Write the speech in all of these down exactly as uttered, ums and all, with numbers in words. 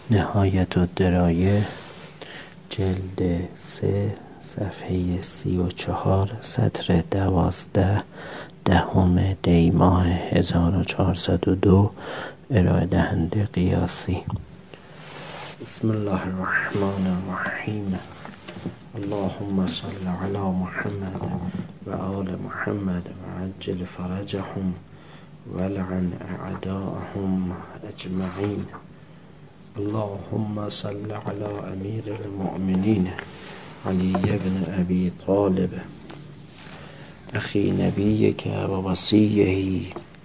نهایت الدرایه جلد سه صفحه سی و چهار سطر دوازده دهم دی ماه هزار و چهارصد و دو ارائه دهنده قیاسی. بسم الله الرحمن الرحیم. اللهم صل علی محمد و آل محمد و عجل فرجهم ولعن اعداءهم اجمعین. اللهم صل على امیر المؤمنین علی بن ابی طالب اخی نبیک و وصیه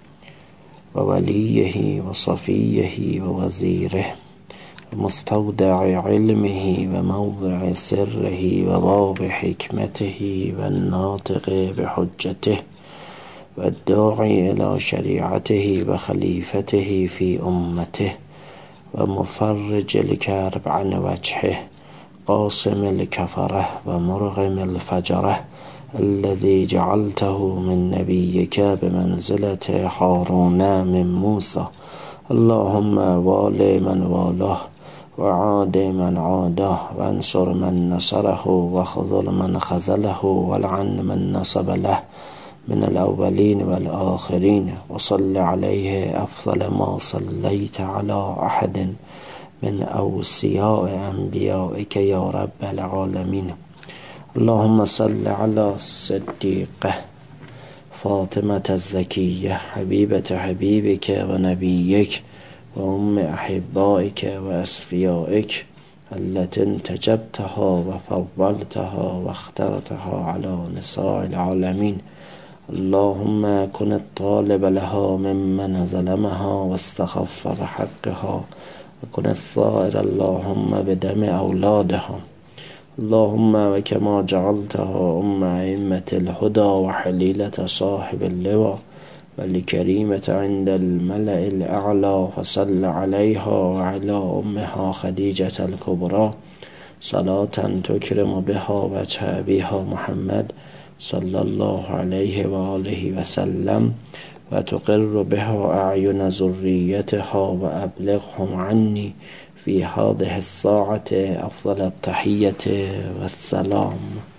و ولیه و صفیه و وزیره و مستودع علمه و موضع سره و باب حکمته و الناطق بحجته و الداعی الى شریعته و خلیفته فی امته و مفرج الکرب عن وجهه قاسم الكفره و مرغم الفجره الذي جعلته من نبيك بمنزلة هارون من موسى. اللهم وال من والاه وعاد من عاداه وانصر من نصره وخذل من خذله ولعن من نصب له من الأولين والآخرين وصل عليه أفضل ما صليت على أحد من أوصياء أنبيائك يا رب العالمين. اللهم صل على الصديقة فاطمة الزكية حبيبة حبيبك ونبيك وأم أحبائك وأصفيائك التي انتجبتها وفضلتها واخترتها على نساء العالمين. اللهم كن الطالب لها ممن ظلمها واستخف بحقها وكن الثائر اللهم بدم أولادها. اللهم وكما جعلتها أم أئمة الهدى وحليلة صاحب اللواء والكريمة عند الملأ الأعلى فصل عليها وعلى أمها خديجة الكبرى صلاة تكرم بها وجه أبيها محمد صلى الله عليه وآله وسلم وتقر بها أعين ذريتها وأبلغهم عني في هذه الساعة أفضل التحية والسلام.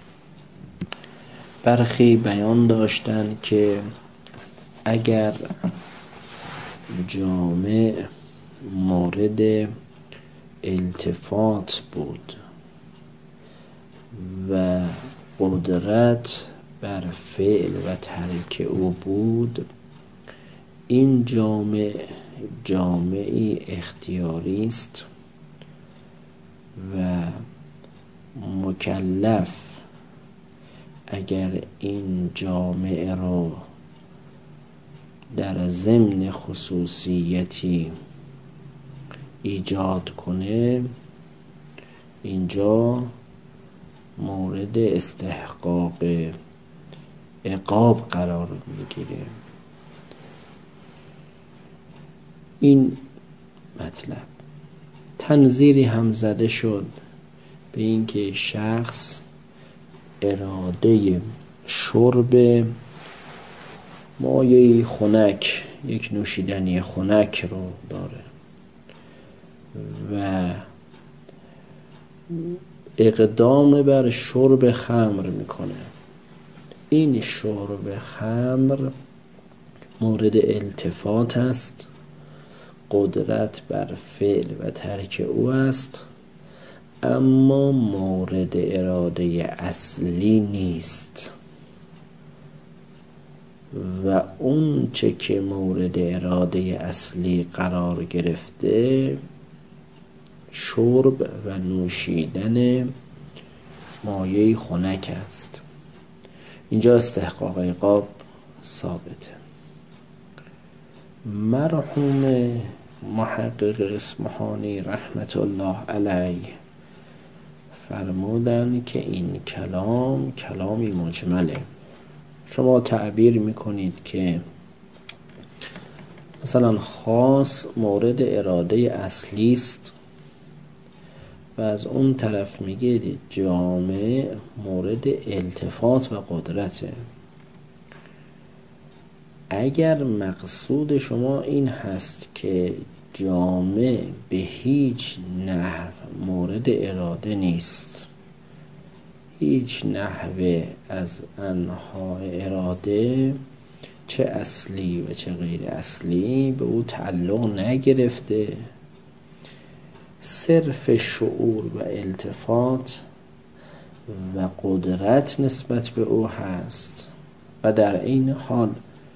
برخی بیان داشتند که اگر جامع مورد التفات بود و قدرت بر فعل و ترک او بود، این جامع جامعی اختیاری است و مکلف اگر این جامع رو در ضمن خصوصیتی ایجاد کنه، اینجا مورد استحقاق عقاب قرار میگیره. این مطلب تنظیری هم زده شد به اینکه شخص اراده شرب مایه خنک، یک نوشیدنی خنک رو داره و اقدام بر شرب خمر میکنه. این شرب خمر مورد التفات است، قدرت بر فعل و ترک او است، اما مورد اراده اصلی نیست و اون چه که مورد اراده اصلی قرار گرفته شرب و نوشیدن مایه خنک است. اینجا استحقاق عقاب ثابته. مرحوم محقق اصفهانی رحمت الله علیه فرمودن که این کلام کلامی مجمله. شما تعبیر میکنید که مثلا خاص مورد اراده اصلی است و از اون طرف میگید جامع مورد التفات و قدرته. اگر مقصود شما این هست که جامع به هیچ نحو مورد اراده نیست. هیچ نحوه از انواع اراده، چه اصلی و چه غیر اصلی، به او تعلق نگرفته. صرف شعور و التفات و قدرت نسبت به او هست و در این حال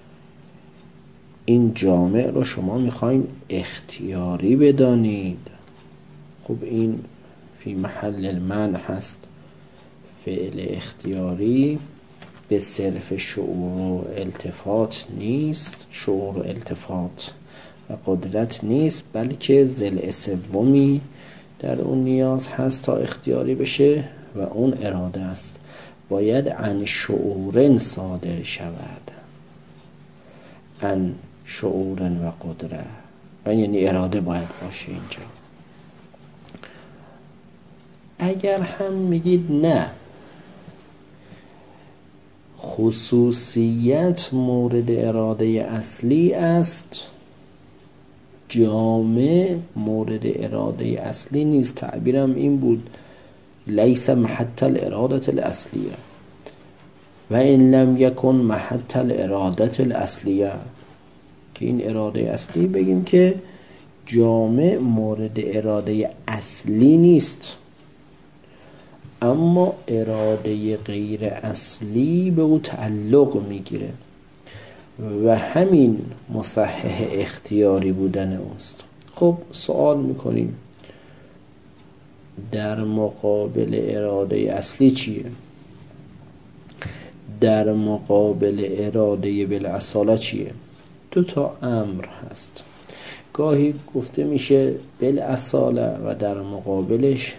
این جامع رو شما میخواین اختیاری بدانید. خب این فی محل المنع هست. فعل اختیاری به صرف شعور و التفات نیست، شعور و التفات و قدرت نیست، بلکه ضلع سومی در اون نیاز هست تا اختیاری بشه و اون اراده است. باید عن شعور صادر شود، عن شعور و قدرت، و یعنی اراده باید باشه اینجا. اگر هم میگید نه، خصوصیت مورد اراده اصلی است، جامع مورد اراده اصلی نیست. تعبیرم این بود لیس محط الاراده الاصلیه و ان لم یکن محط الاراده الاصلیه، که این اراده اصلی بگیم که جامع مورد اراده اصلی نیست، اما اراده غیر اصلی به او تعلق میگیره و همین مصحح اختیاری بودن اوست. خب سوال میکنیم در مقابل اراده اصلی چیه؟ در مقابل اراده بالاصاله چیه؟ دو تا امر هست. گاهی گفته میشه بالاصاله و در مقابلش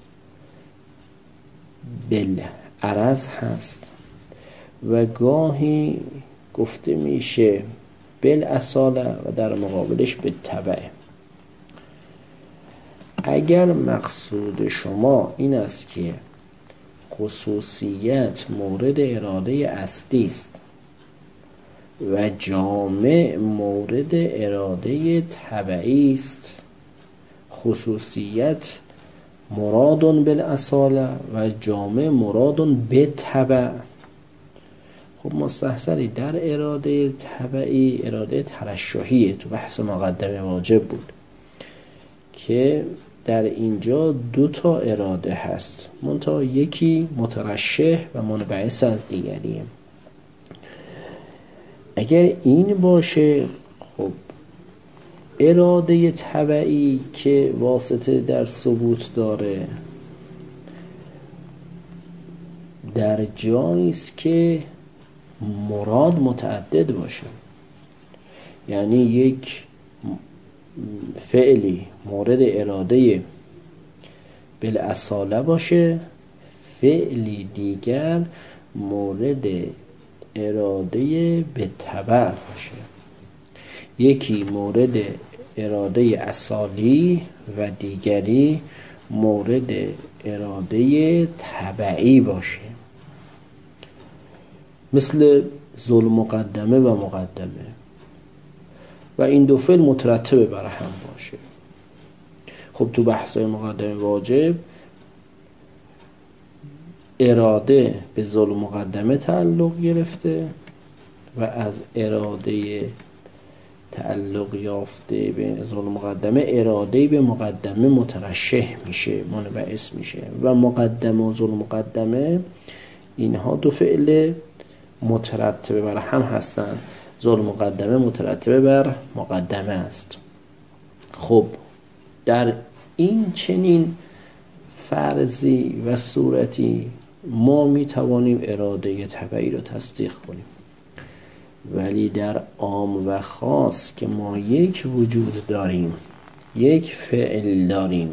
بالعرض هست، و گاهی گفته میشه بالاصاله و در مقابلش بالتبع. اگر مقصود شما این است که خصوصیت مورد اراده اصلی است و جامع مورد اراده تبعی است، خصوصیت مراد بالاصاله و جامع مراد بالتبع، خب مستحصلی در اراده تبعی اراده ترشحیه. تو بحث مقدمه واجب بود که در اینجا دو تا اراده هست، منتها یکی مترشح و منبعث از دیگریه. اگر این باشه، خب اراده تبعی که واسطه در ثبوت داره در جایی است که مراد متعدد باشه، یعنی یک فعلی مورد اراده بالاصاله باشه، فعلی دیگر مورد اراده بالتبع باشه، یکی مورد اراده اصالی و دیگری مورد اراده تبعی باشه، مثل ذل مقدمه و مقدمه، و این دو فعل مترتب بر هم باشه. خب تو بحث‌های مقدمه واجب اراده به ذل مقدمه تعلق گرفته و از اراده تعلق یافته به ذل مقدمه اراده به مقدمه مترشح میشه، منبعث میشه، و مقدمه و ذل مقدمه اینها دو فعل مترتب بر هم هستند. ذل مقدمه مترتب بر مقدمه است. خب در این چنین فرضی و صورتی ما می توانیم اراده تبعی را تصدیق کنیم، ولی در عام و خاص که ما یک وجود داریم، یک فعل داریم،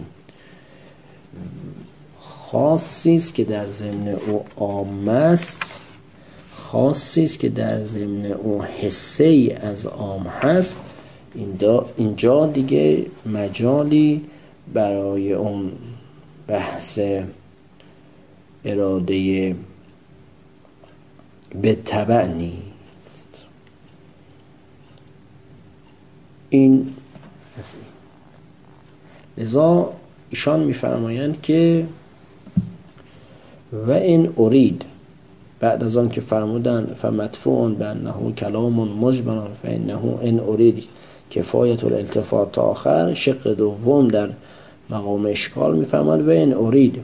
خاصی است که در ضمن او عام است، خاصی است که در ضمن او حصه‌ای از عام هست، اینجا دیگه مجالی برای اون بحث اراده به تبع نیست. این لذا ایشان میفرمایند که و این ارید، بعد از آن که فرمودن فمدفوع بانه کلام مجمل فانه ان ارید کفایت الالتفات تا آخر، شق دوم در مقام اشکال میفرماند و این ارید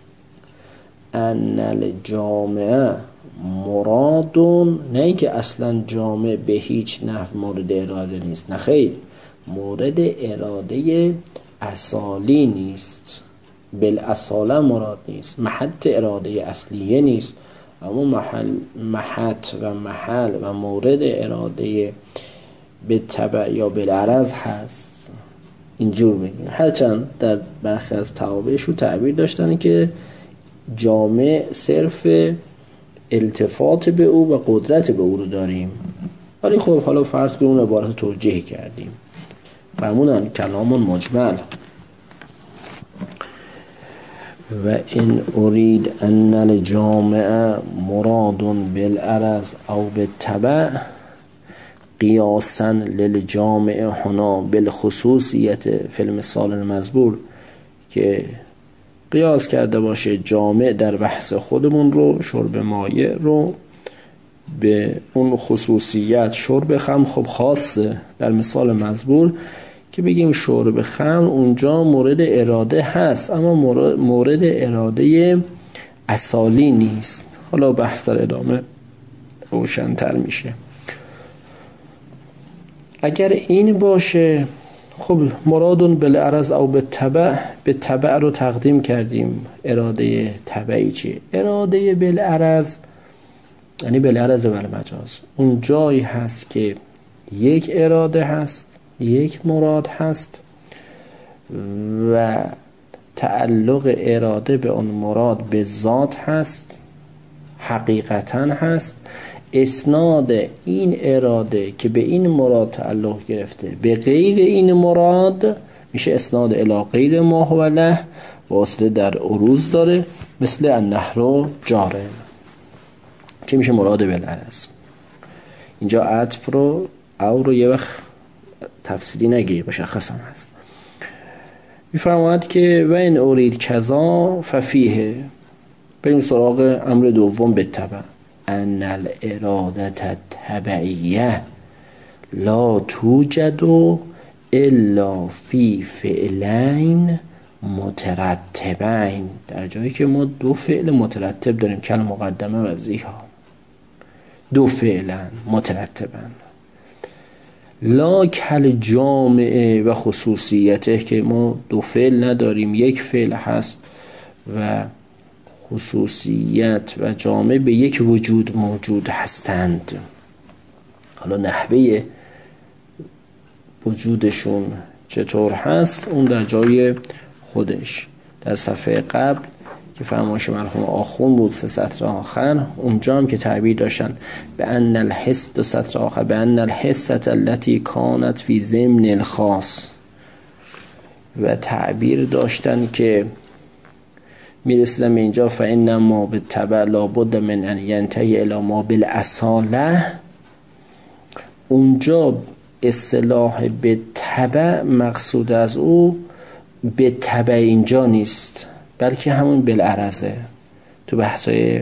ان الجامعه مرادون، نه اینکه اصلا جامع به هیچ نحو مورد اراده نیست، نه خیر، مورد اراده اصالی نیست، بالاصاله مراد نیست، محط اراده اصلیه نیست، اما محل محط و محل و مورد اراده به تبع یا بالعرض هست. اینجور بگیم. هرچند در برخی از توابعشون تعبیر داشتن که جامع صرف التفات به او و قدرت به او رو داریم، ولی خب حالا فرض کنیم اون عبارت توجیه کردیم. فرمودن کلام مجمل و این ارید ان الجامع مراد بالعرض او بالتبع قیاسا للجامع هنا بالخصوصیت فی المثال المذکور، که قیاس کرده باشه جامع در بحث خودمون رو، شرب مایع رو، به اون خصوصیت شرب خمر خب خاصه در مثال مذکور، که بگیم شرب خمر اونجا مورد اراده هست اما مورد اراده اصالی نیست. حالا بحث در ادامه روشن‌تر میشه. اگر این باشه خب مرادون بالعرض او بالتبع، به تبع رو تقدیم کردیم. اراده تبعی چیه؟ اراده بالعرض یعنی بالعرض و بالمجاز، اون جایی هست که یک اراده هست، یک مراد هست و تعلق اراده به اون مراد به ذات هست، حقیقتا هست. اسناد این اراده که به این مراد تعلق گرفته به غیر این مراد میشه اسناد الی غیر ما هو له، واسطه در عروض داره، مثل النهر جاره که میشه مراد بالعرض. اینجا عطف رو او رو یه وقت تفصیلی نگیر، مشخص هم هست. میفرماید که و این ارید کذا ففیه، بریم سراغ امر دوم به تبع، ان الاراده التبعیه لا توجد الا فی فعلین مترتبین، در جایی که ما دو فعل مترتب داریم، کل مقدمه و زیها، دو فعلن مترتبن. لا کل جامعه و خصوصیته که ما دو فعل نداریم، یک فعل هست و خصوصیت و جامعه به یک وجود موجود هستند. حالا نحوه وجودشون چطور هست اون در جای خودش. در صفحه قبل که فرمایش مرحوم آخوند بود سه سطر آخر، اونجا هم که تعبیر داشتن به ان الحس، دو سطر آخر، به ان الحسة التي كانت في ضمن الخاص، و تعبیر داشتن که میرسیدم به اینجا فانما بالتبع لابد من ان ینتهی الی ما بالاصاله. اونجا اصطلاح به تبع مقصود از او به تبع اینجا نیست، بلکه همون بالعرضه. تو بحثای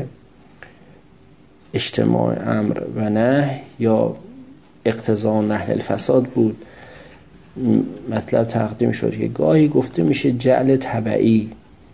اجتماع امر و نهی یا اقتضا نهی الفساد بود، مطلب تقدیم شد که گاهی گفته میشه جعل تبعی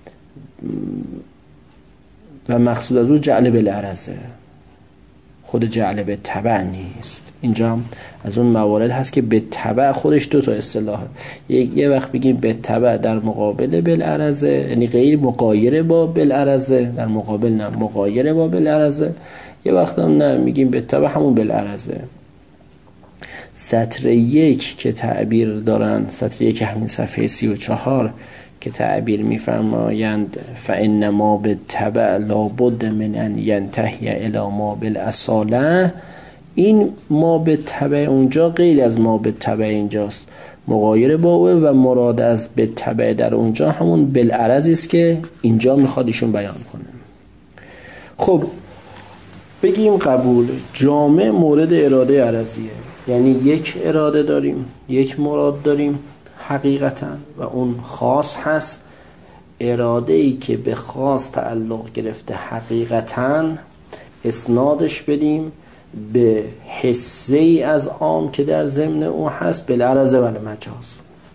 و مقصود از او جعل بالعرضه، خود جعل به تبع نیست. اینجا از اون موارد هست که به تبع خودش دو تا اصطلاحه، یه وقت بگیم به تبع در مقابل بالعرضه، یعنی غیر مغایر با بالعرضه، در مقابل نه مغایر با بالعرضه، یه وقت هم نه میگیم به تبع همون بالعرضه. سطر یک که تعبیر دارن، سطر یک همین صفحه سی و چهار که تعبیر می‌فرمایند فانما بالتبع لابد من ان ینتهی الی ما بالاصاله، این ما بالتبع اونجا غیر از ما بالتبع اینجاست، مغایر با او، و مراد از بالتبع در اونجا همون بالعرضی است که اینجا میخواد ایشون بیان کنه. خب بگیم قبول، جامع مورد اراده عرضیه، یعنی یک اراده داریم، یک مراد داریم، حقیقتا و اون خاص هست. اراده‌ای که به خاص تعلق گرفته حقیقتا اسنادش بدیم به حسه‌ای از عام که در ضمن او هست، بالعرض و المجاز.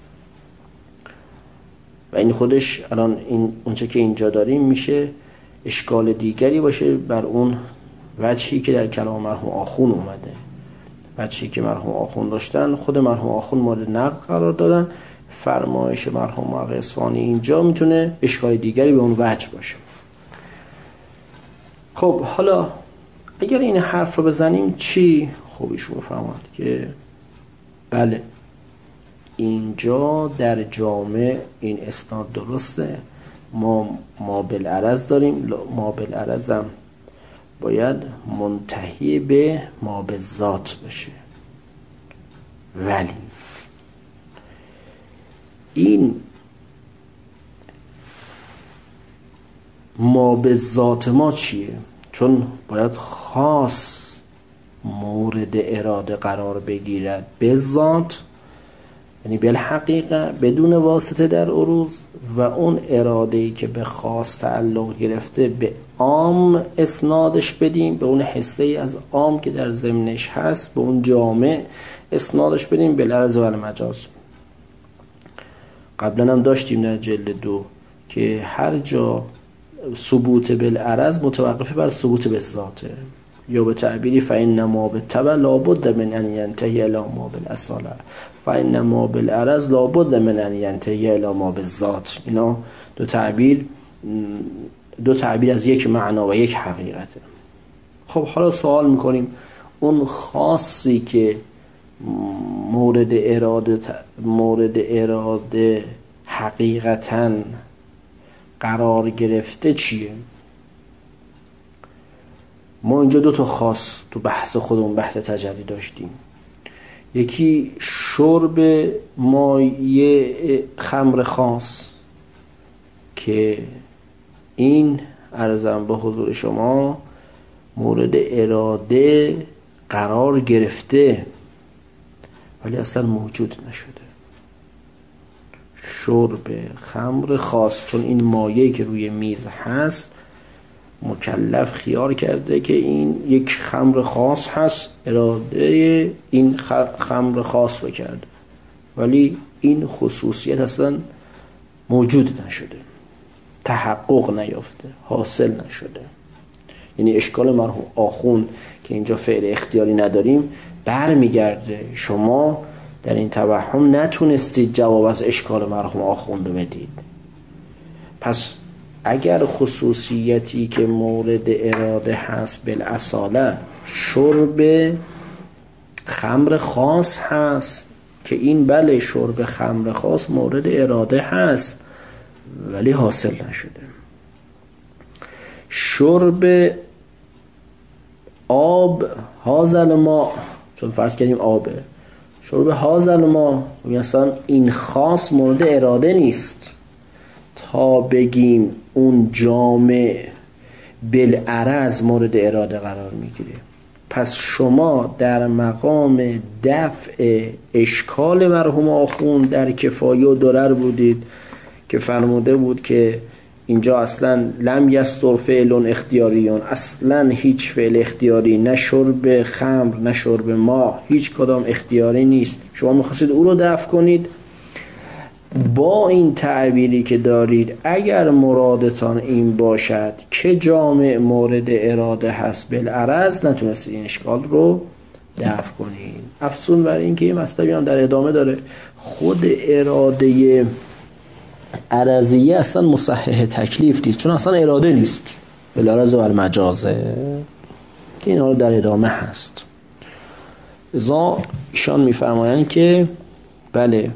و این خودش الان این اونچه که اینجا داریم میشه اشکال دیگری باشه بر اون وجهی که در کلام مرحوم آخون اومده. وجهی که مرحوم آخون داشتن خود مرحوم آخون مورد نقد قرار دادن. فرمایش مرحوم آقای اصفهانی اینجا میتونه اشکال دیگری به اون وجه باشه. خب حالا اگر این حرف رو بزنیم چی؟ خب ایشون فرمود که بله اینجا در جامع این اسناد درسته، ما ما بالعرض داریم، ما بالعرض هم باید منتهی به ما به ذات باشه. ولی این ما به ذات ما چیه؟ چون باید خاص مورد اراده قرار بگیرد به ذات، یعنی بالحقیقه بدون واسطه در عروض، و اون اراده‌ای که به خاص تعلق گرفته به عام اسنادش بدیم، به اون حسه‌ای از عام که در ضمنش هست، به اون جامع اسنادش بدیم بالعرض و المجاز. قبلا هم داشتیم در جلد دو که هر جا ثبوت بالعرض متوقف بر ثبوت بالذاته، یا به تعبیری فإن ما بالتبع لابد من ان ينتهي الى ما بالاصاله، فإن ما بالعرض لابد من ان ينتهي الى ما بالذات. اینا دو تعبیر دو تعبیر از یک معنا و یک حقیقته. خب حالا سوال میکنیم اون خاصی که مورد اراده مورد اراده حقیقتاً قرار گرفته چیه؟ ما اینجا دو تا خاص تو بحث خودمون بحث تجلی داشتیم. یکی شرب مایه خمر خاص که این عرضم به حضور شما مورد اراده قرار گرفته ولی اصلا موجود نشده. شرب خمر خاص، چون این مایه‌ای که روی میز هست مکلف خیار کرده که این یک خمر خاص هست، اراده این خمر خاص بکرده، ولی این خصوصیت اصلا موجود نشده، تحقق نیافته، حاصل نشده. یعنی اشکال مرحوم آخون که اینجا فعل اختیاری نداریم برمیگرده. شما در این توهم نتونستید جواب از اشکال مرحوم آخوند رو بدید. پس اگر خصوصیتی که مورد اراده هست بالاصاله شرب خمر خاص هست که این بله شرب خمر خاص مورد اراده هست ولی حاصل نشده. شرب آب هازل ما، چون فرض کردیم آبه، شرب هازل ما مثلا این خاص مورد اراده نیست تا بگیم اون جامع بالعرض مورد اراده قرار میگیره. پس شما در مقام دفع اشکال مرحوم آخون در کفایه و درر بودید که فرموده بود که اینجا اصلا لم یستر فعل اختیاریون، اصلا هیچ فعل اختیاری، نه شرب خمر نه شرب ما، هیچ کدام اختیاری نیست. شما میخواستید او رو دفع کنید. با این تعبیری که دارید اگر مرادتان این باشد که جامع مورد اراده هست بالعرض، نتونستید این اشکال رو دفع کنید. افسون بر این که این مطلبی هم در ادامه داره. خود اراده عرضیه اصلا مصحح تکلیف نیست، چون اصلا اراده نیست، بالعرض و المجازه که این رو در ادامه هست. ازا ایشان میفرمایند که بله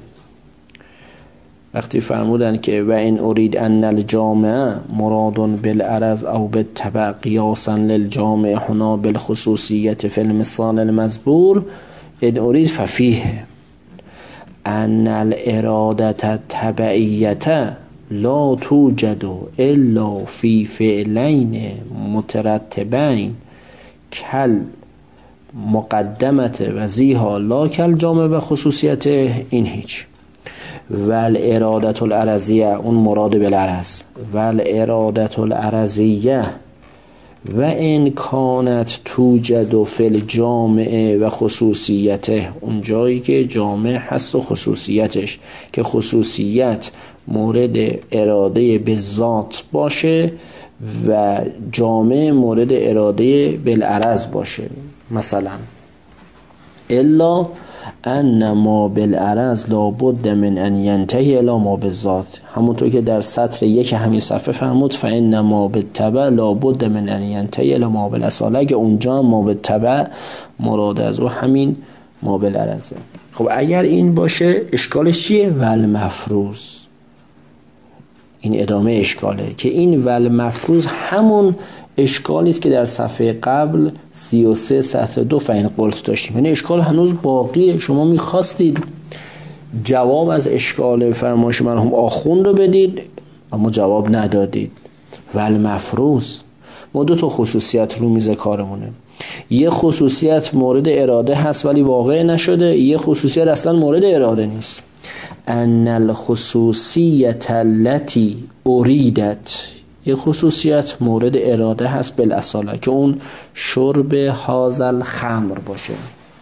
وقتی فرمودن که و این ارید ان الجامع مراد بالعرض او بالتبع قیاسا للجامع هنا بالخصوصیت فی المثال المذکور، این ارید ففیه ان الارادة التبعیت لا توجد الا فی فعلین مترتبین کل مقدمت وزیها لا کل جامع و خصوصیت. این هیچ ول ارادت العرضیه اون مراد بالعرض، ول ارادت العرضیه و ان کانت توجد فی الجامعه و خصوصیته، اون جایی که جامع هست و خصوصیتش، که خصوصیت مورد اراده به ذات باشه و جامع مورد اراده بالعرض باشه. مثلا الا ان ما بالعرض لابد من ان ینتهی الی ما بالذات، همونطور که در سطر یک همین صفحه فرمود فان ما بالتبع لابد من ان ینتهی الی ما بالاصاله، که اونجا ما بالتبع مراد از او همین ما بالعرضه. خب اگر این باشه اشکالش چیه؟ ول مفروض. این ادامه اشکاله که این ول مفروض همون اشکالی است که در صفحه قبل سی و سه سطر دو فین قلت داشتیم، یعنی اشکال هنوز باقیه. شما میخواستید جواب از اشکال فرمایش مرحوم آخوند رو بدید اما جواب ندادید. ول مفروض ما دو تا خصوصیت رو میز کارمونه، یه خصوصیت مورد اراده هست ولی واقع نشده، یه خصوصیت اصلا مورد اراده نیست. ان الخصوصیت التي اریدت، یه خصوصیت مورد اراده هست بالاصاله که اون شرب هازل خمر باشه.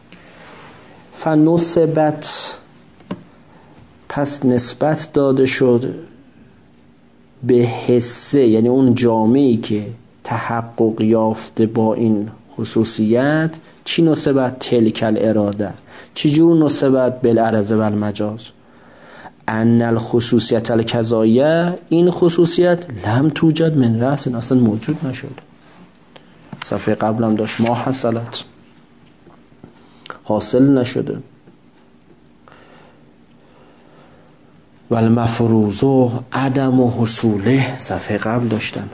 فنصبت، پس نسبت داده شد به حسه، یعنی اون جامعی که تحقق یافته با این خصوصیت. چی نسبت؟ تلک الاراده. چی جور نسبت؟ بالعرض و المجاز. ان الخصوصیت الکذایه، این خصوصیت لم توجد من رأس، اصلا موجود نشد. صفحه قبلم داشت ما حصلت، حاصل نشده. و المفروض عدم و حصوله صفحه قبل داشتن.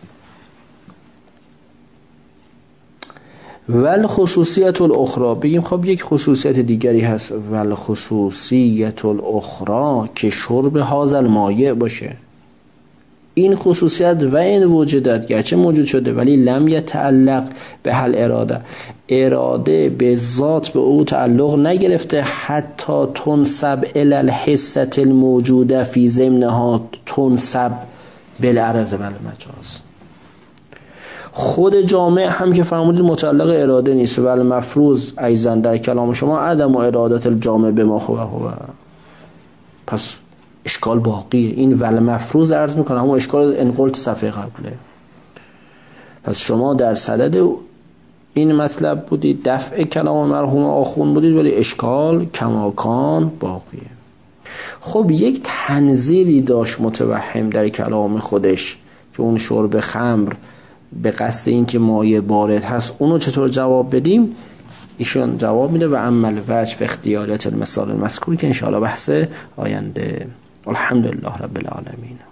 ول خصوصیت الاخرى، بگیم خب یک خصوصیت دیگری هست. ول خصوصیت الاخرى که شرب هازل مایع باشه. این خصوصیت و این وجودت گرچه موجود شده ولی لم یتعلق به حل اراده، اراده به ذات به او تعلق نگرفته. حتی تنسب الی الحسه الموجوده فی ضمنها تنسب بالعرض و المجاز. خود جامع هم که فرمودید متعلق اراده نیست. ولی مفروض ایضا در کلام شما عدم و ارادت الجامع به ما هو هو، پس اشکال باقیه. این ولی مفروض عرض میکنم همون اشکال انقلت صفحه قبله. پس شما در صدد این مطلب بودید، دفع کلام مرحوم آخوند بودید، ولی اشکال کماکان باقیه. خب یک تنظیری داشت متوهم در کلام خودش که اون شرب خمر به قصد این که مایه بارد هست، اونو چطور جواب بدیم؟ ایشون جواب میده و عمل وجه و اختیارات المثال المذکور که انشاءالله بحث آینده. الحمدلله رب العالمین.